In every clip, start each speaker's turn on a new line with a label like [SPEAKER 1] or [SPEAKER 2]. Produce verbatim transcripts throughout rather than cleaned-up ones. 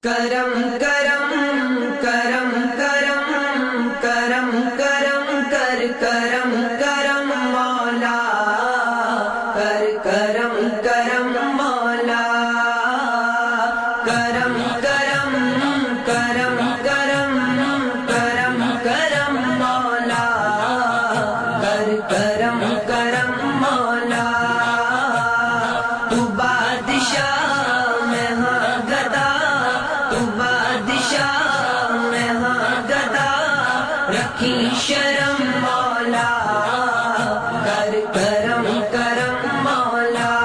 [SPEAKER 1] کرم کرم کرم کرم کرم کرم کر کرم کرم مولا کر کرم کرم مولا کرم کرم کرم کرم کرم کرم مولا کر کرم کرم مولا تو بادشاہ میں ہاں گدا تو بادشاہ میں ہاں گدا رکھی شرم مولا کر کرم کرم مولا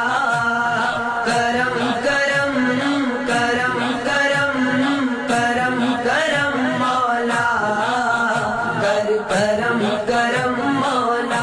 [SPEAKER 1] کرم کرم کرم کرم کرم کرم مولا کر کرم کرم مولا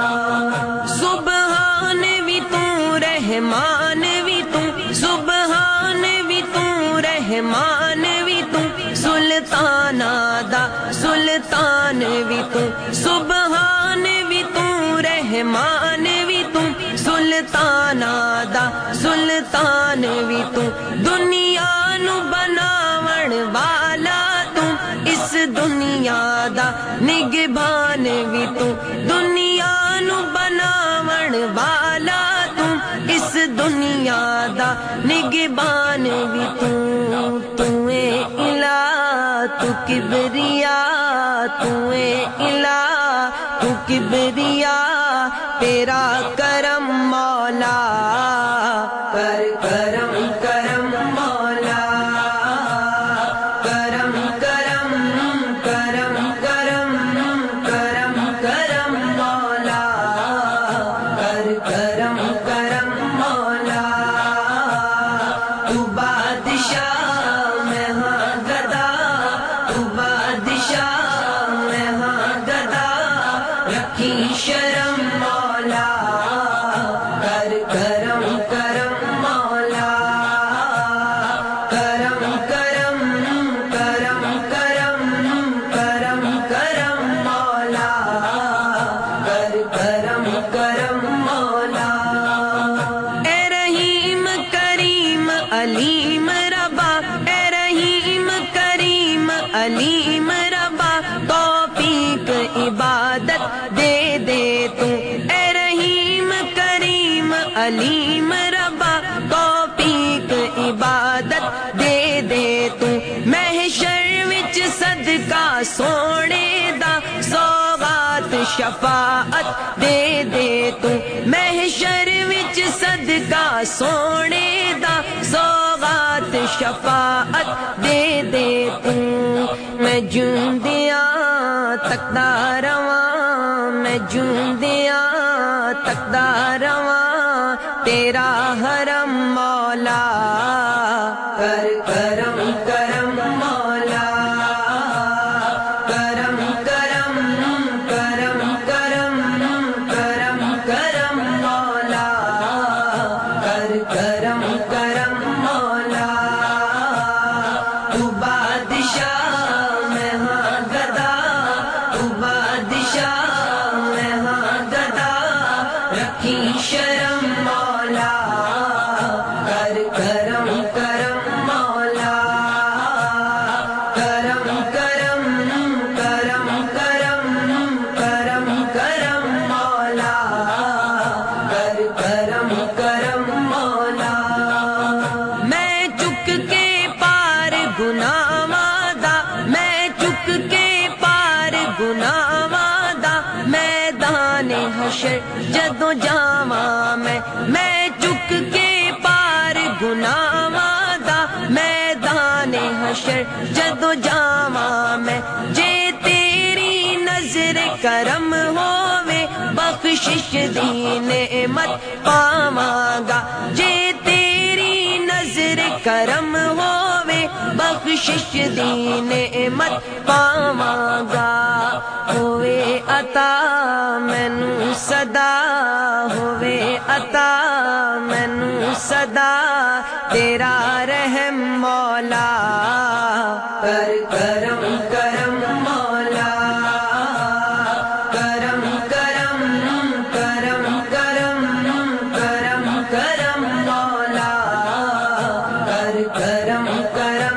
[SPEAKER 1] سبحان بھی تو رحمان بھی تو سبحان بھی تو رحمان بھی تو سلطان دا سلطان بھی تو سبحان بھی تو رحمان بھی تو سلطان دا سلطان بھی تو دنیا نو بناون والا تو اس دنیا دا نگہبان بھی تو دنیا نو بناون والا تو اس دنیا دا نگہبان بھی تو تو اے الہ تو کبریا تو اے الہ تو کبریا تیرا کرم مولا کر کرم کرم مولا کرم کرم کرم کرم کرم کرم مولا کر کرم کرم مولا تو بادشاہ میں ہاں گدا تو بادشاہ میں ہاں گدا رکھی شرم مولا کر کرم کرم مولا کرم کرم کرم کرم کرم کرم مولا کر کرم کرم مولا اے رحیم کریم علیم ربا اے رحیم کریم علیم ربا توفیق عبادت دے دے تو اے رحیم کریم علیم ربا توفیق عبادت دے دے تو محشر وچ صدقہ سونے دا سوغات شفاعت دے دے تو محشر وچ صدقہ سونے دا سوغات شفاعت دے دے تو میں جوندیاں تکدا رواں میں جوندیاں تکدا رواں تیرا حرم مولا کر کرم کرم مولا کرم کرم کرم کرم کرم کرم مولا کر کرم کرم مولا تو بادشاہ میں ہاں گدا تو بادشاہ میں ہاں گدا رکھی شرم مولا کر کرم کرم مولا کرم کرم کرم کرم کرم کرم مولا کر کرم کرم مولا میں چک کے پار گناہاں دا میں چک کے پار گناہاں دا میدان حشر جدوں جاواں میں میں چک کے پار گناہاں دا میدان حشر جدوں جاواں میں جے تیری نظر کرم ہووے بخشش دی نعمت پاواں گا جے تیری نظر کرم ہووے بخشش دی نعمت پاواں گا ہووے عطا مینوں صدا ہووے عطا مینوں صدا تیرا رحم مولا کر کرم کرم مولا کرم کرم کرم کرم کرم کرم مولا کر کرم کرم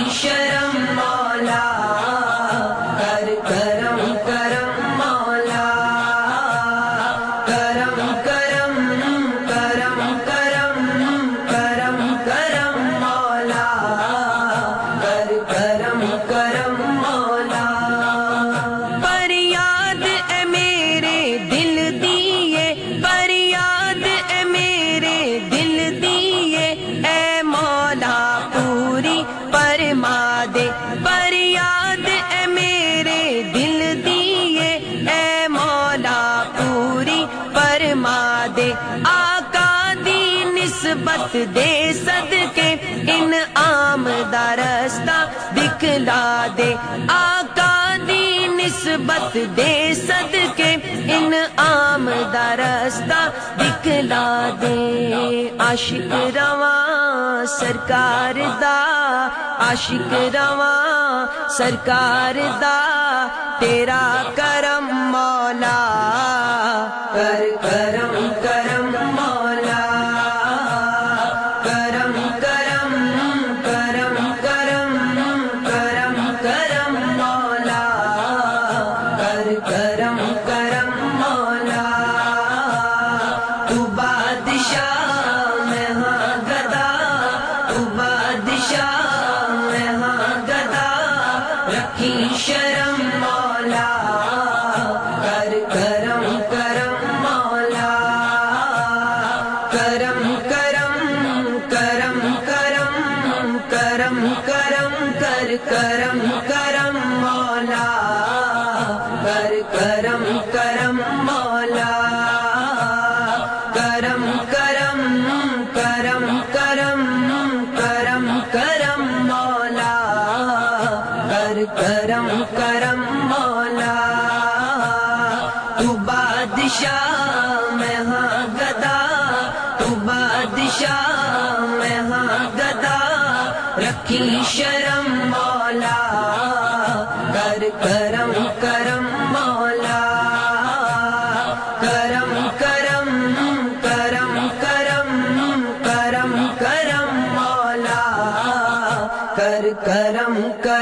[SPEAKER 1] شرم مولا کر کرم کرم مولا کرم کرم کرم کرم کرم کرم مولا کر کرم کرم مولا فریاد اے میرے دل دیے فریاد اے میرے دل دیے اے مولا پوری فرما دے فریاد اے میرے دل دیے اے مولا پوری فرما دے آقا دی نسبت دے صدقے انعام دا رستہ دکھلا دے آقا دی نسبت دے صدقے انعام دا رستہ دکھلا دے عاشق رواں سرکار دا عاشق رواں سرکار دا تیرا کرم مولا کر کرم کرم مولا کرم کرم کرم کرم کرم کرم مولا کر کرم کرم مولا تو بادشاہ میں ہاں گدا تو بادشاہ میں ہاں گدا رکھی شرم مولا کر کرم کرم مولا کرم کرم کرم کرم کرم کرم کر کرم کرم مولا کر کرم کرم مولا کرم کرم کرم کرم کرم کرم مولا کر کرم کرم مولا تو بادشاہ میں ہاں گدا تو بادشاہ میں ہاں گدا رکھی شرم مولا کر کرم کرم مولا کرم کرم کرم کرم کرم کرم مولا کر کرم کرم